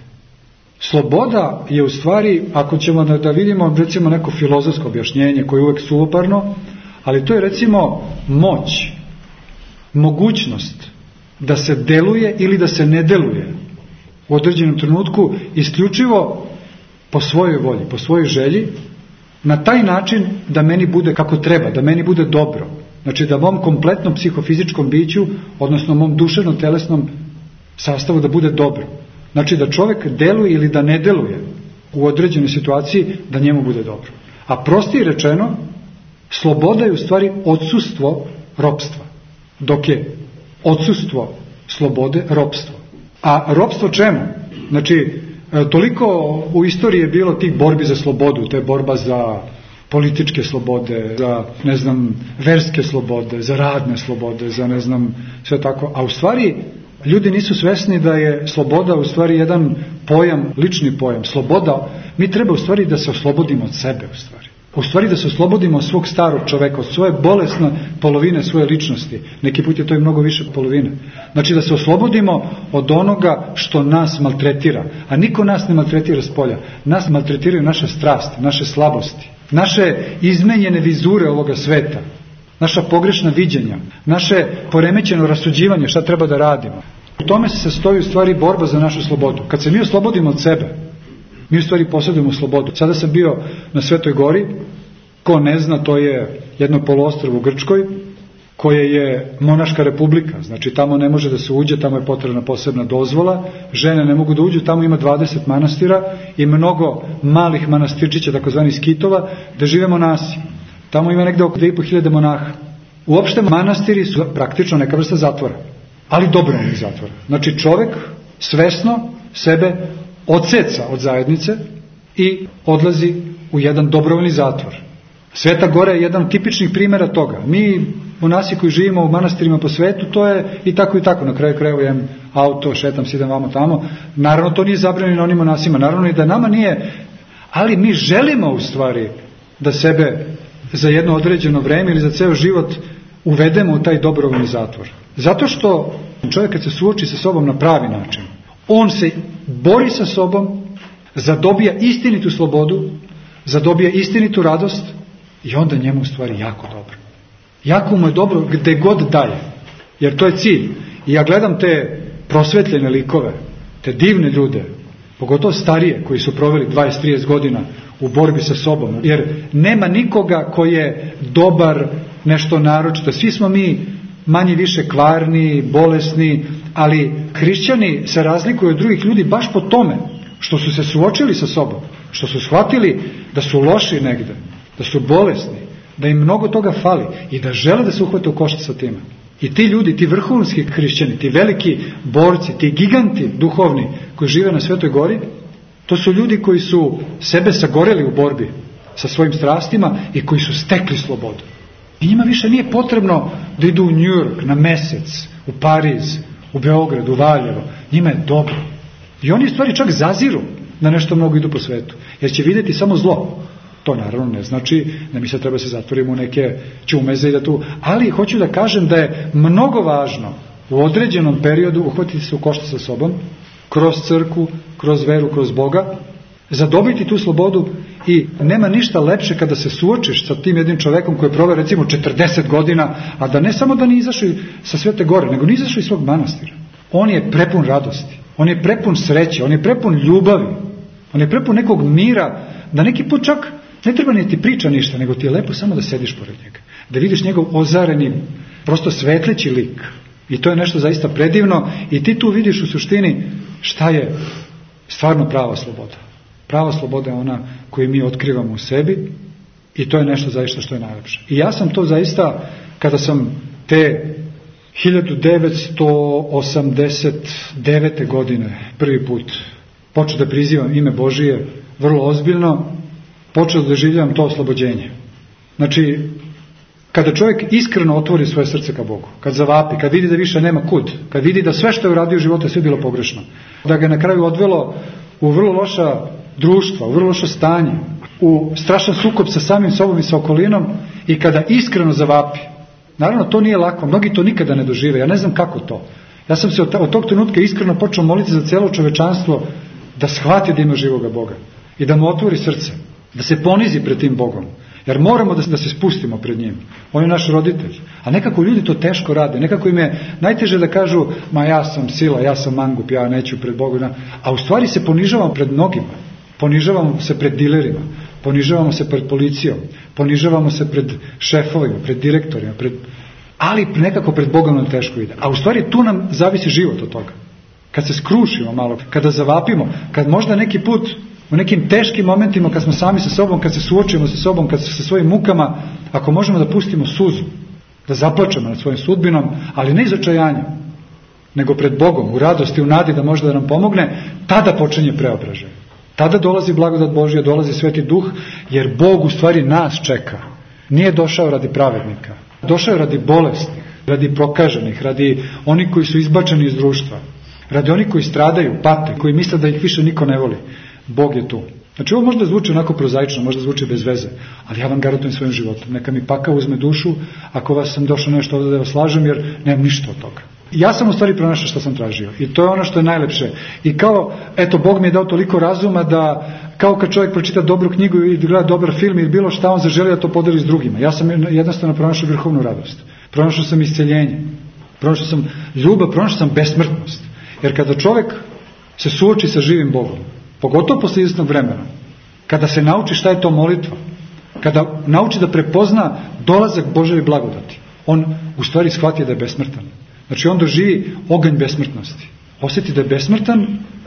Speaker 1: Sloboda je u stvari, ako ćemo da vidimo recimo neko filozofsko objašnjenje koje je uvek suvoparno, ali to je recimo moć. mogućnost da se deluje ili da se ne deluje u određenom trenutku isključivo po svojoj volji, po svojoj želji, na taj način da meni bude kako treba, da meni bude dobro. Znači da mom kompletnom psihofizičkom biću, odnosno mom duševno-telesnom sastavu da bude dobro. Znači da čovjek deluje ili da ne deluje u određenoj situaciji da njemu bude dobro. A prostije rečeno, sloboda je u stvari odsustvo ropstva, dok je odsustvo slobode ropstvo. A ropstvo čemu? Znači, toliko u istoriji je bilo tih borbi za slobodu, to je borba za političke slobode, za, ne znam, verske slobode, za radne slobode, za, ne znam, sve tako. A u stvari, ljudi nisu svesni da je sloboda u stvari jedan pojam, lični pojam. Sloboda, mi treba u stvari da se oslobodimo od sebe, u stvari da se oslobodimo od svog starog čoveka, od svoje bolesne polovine svoje ličnosti. Neki put je to i mnogo više polovine. Znači da se oslobodimo od onoga što nas maltretira. A niko nas ne maltretira s polja. Nas maltretiraju naše strasti, naše slabosti, naše izmenjene vizure ovoga sveta, naša pogrešna viđenja, naše poremećeno rasuđivanje šta treba da radimo. U tome se sastoji u stvari borba za našu slobodu. Kad se mi oslobodimo od sebe, mi u stvari posjedujemo slobodu. Sada sam bio na Svetoj gori, ko ne zna, to je jedno poluostrvo u Grčkoj, koje je monaška republika, znači tamo ne može da se uđe, tamo je potrebna posebna dozvola, žene ne mogu da uđu, tamo ima 20 manastira i mnogo malih manastirčića, takozvani skitova, da žive monasi. Tamo ima negde oko 2500 monaha. Uopšte manastiri su praktično neka vrsta zatvora, ali dobrovoljni zatvora. Znači čovjek svesno sebe odseca od zajednice i odlazi u jedan dobrovoljni zatvor. Sveta Gora je jedan tipičnih primjera toga. Mi monasi koji živimo u manastirima po svetu, to je i tako i tako. Na kraju krajeva imam auto, šetam se, idem vamo tamo. Naravno to nije zabranjeno onim monasima, naravno i da nama nije, ali mi želimo u stvari da sebe za jedno određeno vreme ili za ceo život uvedemo u taj dobrovoljni zatvor. Zato što čovjek kad se suoči sa sobom na pravi način, on se bori sa sobom, zadobija istinitu slobodu, zadobija istinitu radost i onda njemu u stvari jako dobro. Jako mu je dobro gde god daje, jer to je cilj. I ja gledam te prosvetljene likove, te divne ljude, pogotovo starije koji su proveli 20-30 godina u borbi sa sobom, jer nema nikoga koji je dobar, nešto naročito. Svi smo mi manje više kvarni, bolesni, ali hrišćani se razlikuju od drugih ljudi baš po tome što su se suočili sa sobom, što su shvatili da su loši negde, da su bolesni, da im mnogo toga fali i da žele da se uhvate u koštac sa time. I ti ljudi, ti vrhunski hrišćani, ti veliki borci, ti giganti duhovni koji žive na Svetoj Gori, to su ljudi koji su sebe sagoreli u borbi sa svojim strastima i koji su stekli slobodu. I njima više nije potrebno da idu u New York, na Mesec, u Pariz, u Beograd, u Valjevo. Njima je dobro. I oni u stvari čak zaziru da nešto mnogo idu po svetu. Jer će vidjeti samo zlo. To naravno ne znači da mi se treba se zatvorimo u neke čumeze i da tu... Ali hoću da kažem da je mnogo važno u određenom periodu uhvatiti se u koštac sa sobom, kroz crkvu, kroz veru, kroz Boga, zadobiti tu slobodu i nema ništa lepše kada se suočiš sa tim jednim čovekom koji je proveo recimo 40 godina, a da ne samo da nije izašao sa Svete Gore, nego nije izašao iz svog manastira. On je prepun radosti, on je prepun sreće, on je prepun ljubavi, on je prepun nekog mira, da neki put čak ne treba ni ti priča ništa, nego ti je lepo samo da sediš pored njega, da vidiš njegov ozareni, prosto svetleći lik. I to je nešto zaista predivno i ti tu vidiš u suštini šta je stvarno prava sloboda. Prava sloboda je ona koju mi otkrivamo u sebi i to je nešto zaista što je najlepše. I ja sam to zaista, kada sam te 1989. godine prvi put počeo da prizivam ime Božije vrlo ozbiljno, počeo da doživljavam to oslobođenje. Znači, kada čovjek iskreno otvori svoje srce ka Bogu, kad zavapi, kad vidi da više nema kud, kad vidi da sve što je uradio u životu je sve bilo pogrešno, da ga na kraju odvelo u vrlo loša društva, u vrlo loše stanje, u strašan sukob sa samim sobom i sa okolinom i kada iskreno zavapi. Naravno, to nije lako, mnogi to nikada ne dožive, ja ne znam kako to. Ja sam se od tog trenutka iskreno počeo moliti za cijelo čovečanstvo da shvati da ima živoga Boga i da mu otvori srce, da se ponizi pred tim Bogom. Jer moramo da se spustimo pred njim. On je naš roditelj. A nekako ljudi to teško rade. Nekako im je najteže da kažu, ma ja sam sila, ja sam mangup, ja neću pred Bogom. A u stvari se ponižavamo pred mnogima. Ponižavamo se pred dilerima. Ponižavamo se pred policijom. Ponižavamo se pred šefovima, pred direktorima. Ali nekako pred Bogom nam teško ide. A u stvari tu nam zavisi život od toga. Kad se skrušimo malo, kada zavapimo, kad možda neki put u nekim teškim momentima kad smo sami sa sobom, kad se suočimo sa sobom, kad sa svojim mukama, ako možemo da pustimo suzu, da zaplačemo nad svojim sudbinom, ali ne iz očajanja, nego pred Bogom, u radosti, u nadi da može da nam pomogne, tada počinje preobražaj. Tada dolazi blagodat Božja, dolazi Sveti Duh, jer Bog u stvari nas čeka. Nije došao radi pravednika. Došao je radi bolesnih, radi prokaženih, radi onih koji su izbačeni iz društva, radi onih koji stradaju, pate, koji misle da ih više niko ne voli. Bog je tu. Znači ovo možda zvuči onako prozaično, možda zvuči bez veze, ali ja vam garantujem svojim životom. Neka mi pakao uzme dušu ako vas sam došao nešto ovdje da vas slažem, jer nemam ništa od toga. Ja sam u stvari pronašao što sam tražio i to je ono što je najlepše. I kao, eto, Bog mi je dao toliko razuma da, kao kad čovjek pročita dobru knjigu i gleda dobar film ili bilo šta, on zaželi da to podeli s drugima. Ja sam jednostavno pronašao vrhovnu radost. Pronašao sam isceljenje. Pronašao sam ljubav, pronašao sam besmrtnost. Jer kada čovjek se suoči sa živim Bogom, pogotovo posle izvesnog vremena, kada se nauči šta je to molitva, kada nauči da prepozna dolazak Božje blagodati, on u stvari shvati da je besmrtan. Znači on doživi oganj besmrtnosti. Osjeti da je besmrtan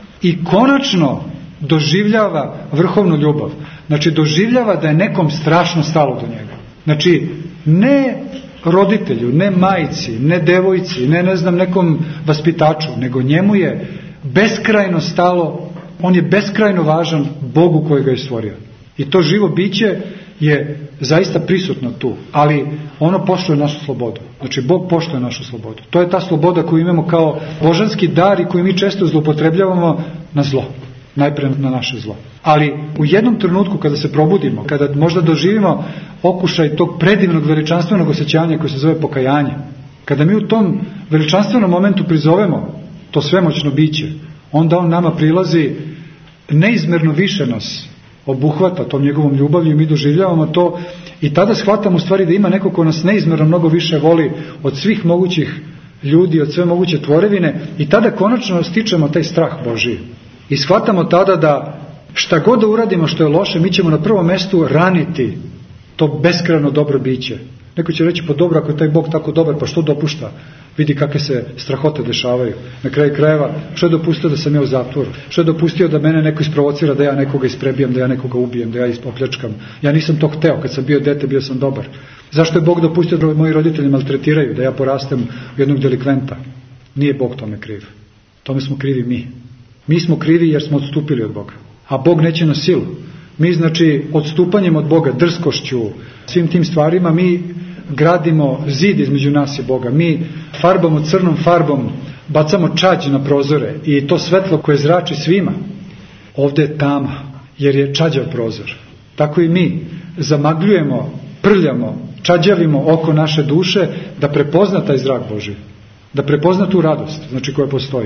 Speaker 1: i konačno doživljava vrhovnu ljubav. Znači doživljava da je nekom strašno stalo do njega. Znači ne roditelju, ne majci, ne devojci, ne znam nekom vaspitaču, nego njemu je beskrajno stalo, on je beskrajno važan Bogu koji ga je stvorio. I to živo biće je zaista prisutno tu, ali ono poštuje našu slobodu. Znači Bog poštuje našu slobodu. To je ta sloboda koju imamo kao božanski dar i koju mi često zloupotrebljavamo na zlo. Najprije na naše zlo. Ali u jednom trenutku kada se probudimo, kada možda doživimo okušaj tog predivnog veličanstvenog osjećanja koje se zove pokajanje, kada mi u tom veličanstvenom momentu prizovemo to svemoćno biće, onda on nama prilazi, neizmerno više nas obuhvata tom njegovom ljubavlju i mi doživljavamo to i tada shvatamo u stvari da ima neko ko nas neizmerno mnogo više voli od svih mogućih ljudi, od sve moguće tvorevine i tada konačno stičemo taj strah Božji. I shvatamo tada da šta god da uradimo što je loše, mi ćemo na prvom mestu raniti to beskrajno dobro biće. Neko će reći, pa dobro, ako je taj Bog tako dobar, pa što dopušta? Vidi kakve se strahote dešavaju. Na kraju krajeva, što je dopustio da sam ja u zatvoru? Što je dopustio da mene neko isprovocira, da ja nekoga isprebijam, da ja nekoga ubijem, da ja opljačkam? Ja nisam to hteo, kad sam bio dete, bio sam dobar. Zašto je Bog dopustio da moji roditelji maltretiraju, da ja porastem u jednog delikventa? Nije Bog tome kriv. Tome smo krivi mi. Mi smo krivi jer smo odstupili od Boga. A Bog neće na silu. Mi, znači, odstupanjem od Boga, drskošću, svim tim stvarima, mi gradimo zid između nas i Boga. Mi farbamo crnom farbom, bacamo čađ na prozore i to svetlo koje zrači svima. Ovdje je tama, jer je čađav prozor. Tako i mi zamagljujemo, prljamo, čađavimo oko naše duše da prepozna taj zrak Božji. Da prepozna tu radost, znači koja postoji.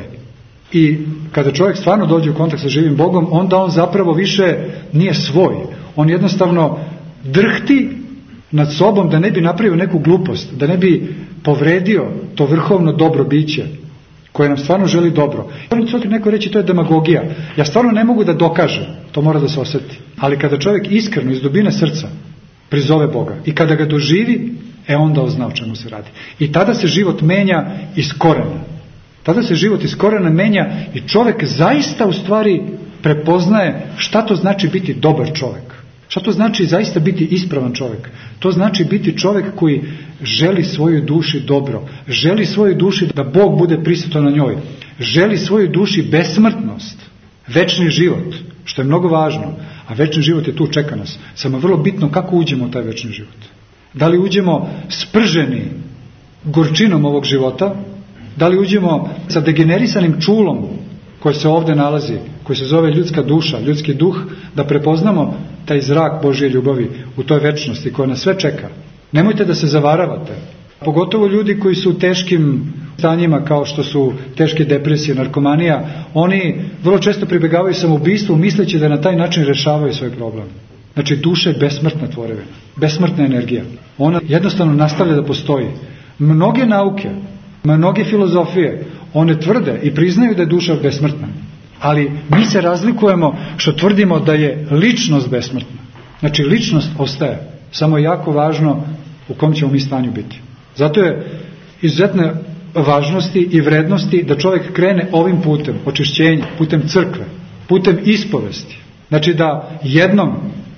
Speaker 1: I kada čovjek stvarno dođe u kontakt sa živim Bogom, onda on zapravo više nije svoj. On jednostavno drhti nad sobom da ne bi napravio neku glupost, da ne bi povredio to vrhovno dobro biće koje nam stvarno želi dobro. Neko reći to je demagogija. Ja stvarno ne mogu da dokažem, to mora da se osjeti. Ali kada čovjek iskreno iz dubine srca prizove Boga i kada ga doživi, onda on zna o čemu se radi. I tada se život menja iz korena. Tada se život iz korena menja i čovjek zaista u stvari prepoznaje šta to znači biti dobar čovjek. Šta to znači zaista biti ispravan čovjek? To znači biti čovjek koji želi svojoj duši dobro. Želi svojoj duši da Bog bude prisutan na njoj. Želi svojoj duši besmrtnost. Večni život, što je mnogo važno. A večni život je tu, čeka nas. Samo vrlo bitno kako uđemo u taj večni život. Da li uđemo sprženi gorčinom ovog života, da li uđemo sa degenerisanim čulom koji se ovdje nalazi, koji se zove ljudska duša, ljudski duh, da prepoznamo taj zrak Božje ljubavi u toj večnosti koja nas sve čeka. Nemojte da se zavaravate. Pogotovo ljudi koji su u teškim stanjima kao što su teške depresije, narkomanija, oni vrlo često pribjegavaju samoubistvu misleći da na taj način rešavaju svoj problem. Znači duša je besmrtna tvorevina, besmrtna energija. Ona jednostavno nastavlja da postoji. Mnoge nauke, mnoge filozofije, one tvrde i priznaju da je duša besmrtna. Ali mi se razlikujemo što tvrdimo da je ličnost besmrtna. Znači ličnost ostaje, samo je jako važno u kom ćemo mi stanju biti. Zato je izuzetne važnosti i vrednosti da čovjek krene ovim putem očišćenja, putem crkve, putem ispovesti. Znači da jednom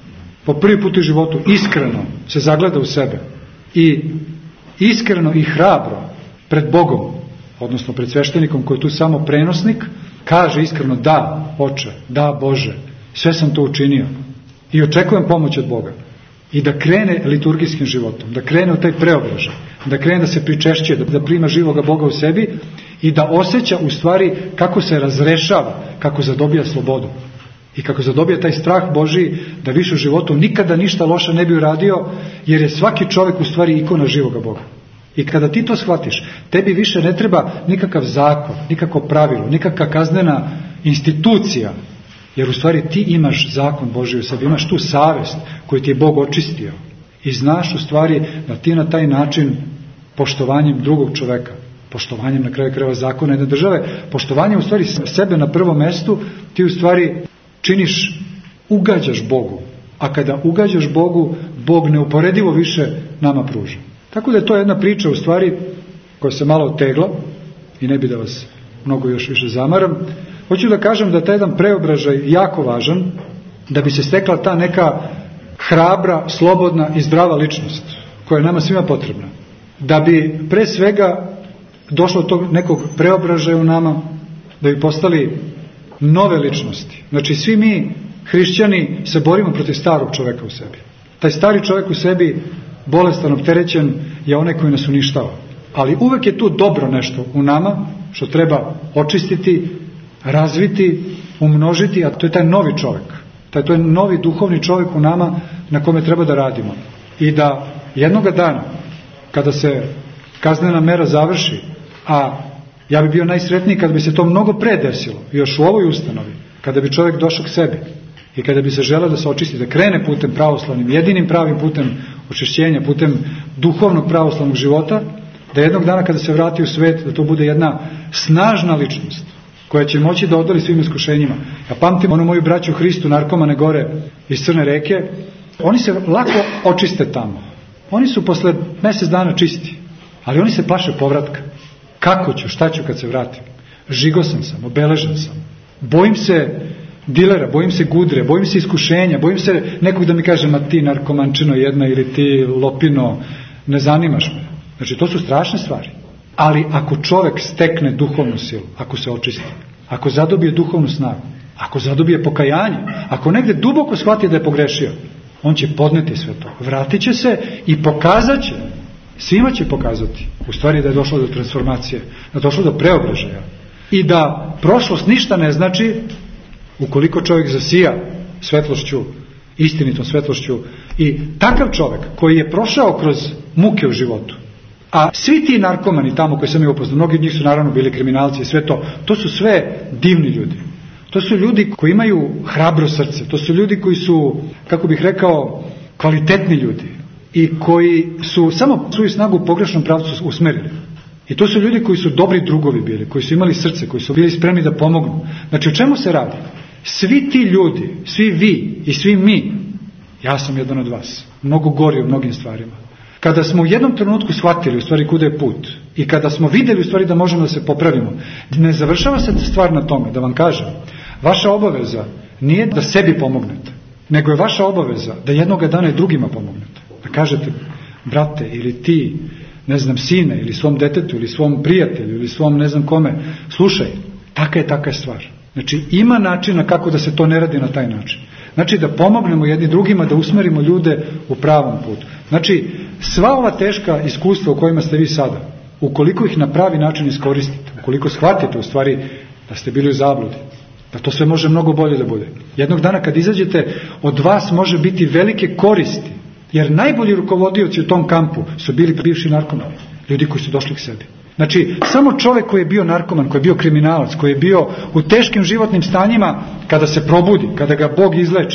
Speaker 1: po prvi put u životu iskreno se zagleda u sebe i iskreno i hrabro pred Bogom, odnosno pred sveštenikom koji je tu samo prenosnik, kaže iskreno da Oče, da Bože, sve sam to učinio i očekujem pomoć od Boga. I da krene liturgijskim životom, da krene u taj preobražaj, da krene da se pričešće, da prima živoga Boga u sebi i da osjeća u stvari kako se razrešava, kako zadobija slobodu i kako zadobija taj strah Božji da više u životu nikada ništa loše ne bi uradio, jer je svaki čovjek u stvari ikona živoga Boga. I kada ti to shvatiš, tebi više ne treba nikakav zakon, nikakvo pravilo, nikakva kaznena institucija, jer u stvari ti imaš zakon Božji u sebi, imaš tu savest koju ti je Bog očistio i znaš u stvari da ti na taj način poštovanjem drugog čoveka, poštovanjem na kraju krajeva zakona jedne države, poštovanjem u stvari sebe na prvom mestu, ti u stvari činiš, ugađaš Bogu, a kada ugađaš Bogu, Bog neuporedivo više nama pruža. Tako da je to jedna priča u stvari koja se malo otegla i ne bi da vas mnogo još više zamaram. Hoću da kažem da taj jedan preobražaj jako važan da bi se stekla ta neka hrabra, slobodna i zdrava ličnost koja je nama svima potrebna. Da bi pre svega došlo do tog nekog preobražaja u nama, da bi postali nove ličnosti. Znači svi mi hrišćani se borimo protiv starog čoveka u sebi. Taj stari čovjek u sebi, bolestan, opterećen, je onaj koji nas uništava. Ali uvek je tu dobro nešto u nama što treba očistiti, razviti, umnožiti, a to je taj novi čovjek. To je novi duhovni čovjek u nama na kome treba da radimo. I da jednoga dana, kada se kaznena mera završi, a ja bi bio najsretniji kada bi se to mnogo pre desilo, još u ovoj ustanovi, kada bi čovjek došao k sebi i kada bi se želeo da se očisti, da krene putem pravoslavnim, jedinim pravim putem očišćenja, putem duhovnog pravoslavnog života, da jednog dana kada se vrati u svet, da to bude jedna snažna ličnost koja će moći da odoli svim iskušenjima. Ja pamtim onu moju braću Hristu, narkomane gore iz Crne Reke, oni se lako očiste tamo. Oni su posle mjesec dana čisti, ali oni se plaše povratka. Kako ću, šta ću kad se vratim? Žigosan sam, obeležen sam. Bojim se dilera, bojim se gudre, bojim se iskušenja, bojim se nekog da mi kaže, ma ti narkomančino jedna ili ti lopino, ne zanimaš me. Znači to su strašne stvari. Ali ako čovjek stekne duhovnu silu, ako se očisti, ako zadobije duhovnu snagu, ako zadobije pokajanje, ako negdje duboko shvati da je pogrešio, on će podneti sve to. Vratit će se i pokazat će, svima će pokazati, u stvari da je došlo do transformacije, da je došlo do preobražaja. I da prošlost ništa ne znači ukoliko čovjek zasija svetlošću, istinitom svetlošću. I takav čovjek koji je prošao kroz muke u životu, a svi ti narkomani tamo koji sam je upoznao, mnogi od njih su naravno bili kriminalci i sve to, to su sve divni ljudi. To su ljudi koji imaju hrabro srce, to su ljudi koji su, kako bih rekao, kvalitetni ljudi i koji su samo svoju snagu u pogrešnom pravcu usmerili. I to su ljudi koji su dobri drugovi bili, koji su imali srce, koji su bili spremni da pomognu. Znači o čemu se radi? Svi ti ljudi, svi vi i svi mi, ja sam jedan od vas, mnogo gori u mnogim stvarima. Kada smo u jednom trenutku shvatili u stvari kuda je put i kada smo vidjeli u stvari da možemo da se popravimo, ne završava se stvar na tome, da vam kažem, vaša obaveza nije da sebi pomognete, nego je vaša obaveza da jednoga dana i drugima pomognete. Da kažete, brate ili ti, ne znam, sine ili svom detetu ili svom prijatelju ili svom ne znam kome, slušaj, taka je stvar. Znači ima načina kako da se to ne radi na taj način. Znači da pomognemo jedni drugima, da usmerimo ljude u pravom putu. Znači sva ova teška iskustva u kojima ste vi sada, ukoliko ih na pravi način iskoristite, ukoliko shvatite u stvari da ste bili u zabludi, da to sve može mnogo bolje da bude. Jednog dana kad izađete, od vas može biti velike koristi, jer najbolji rukovodioci u tom kampu su bili bivši narkomani, ljudi koji su došli k sebi. Znači, samo čovjek koji je bio narkoman, koji je bio kriminalac, koji je bio u teškim životnim stanjima, kada se probudi, kada ga Bog izleči,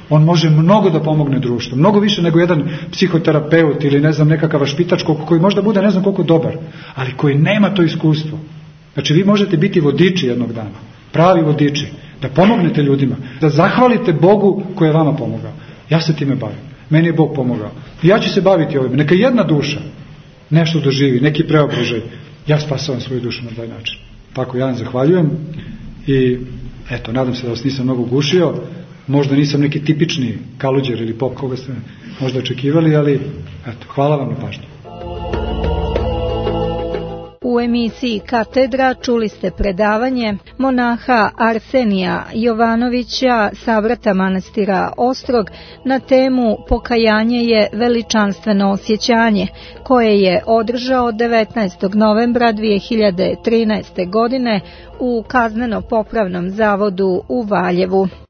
Speaker 1: On može mnogo da pomogne društvu, mnogo više nego jedan psihoterapeut ili ne znam nekakav vašpitač koji možda bude ne znam koliko dobar, ali koji nema to iskustvo. Znači vi možete biti vodiči jednog dana, pravi vodiči, da pomognete ljudima, da zahvalite Bogu koji je vama pomogao. Ja se time bavim, meni je Bog pomogao. I ja ću se baviti ovim. Neka jedna duša nešto doživi, neki preobražaj, ja spasavam svoju dušu na taj način. Tako, ja vam zahvaljujem i eto, nadam se da vas nisam mnogo gušio, možda nisam neki tipični kaluđer ili pop koga ste možda očekivali, ali eto, hvala vam na pažnju.
Speaker 2: U emisiji Katedra čuli ste predavanje monaha Arsenija Jovanovića sa vrata manastira Ostrog na temu Pokajanje je veličanstveno osjećanje, koje je održao 19. novembra 2013. godine u Kazneno-popravnom zavodu u Valjevu.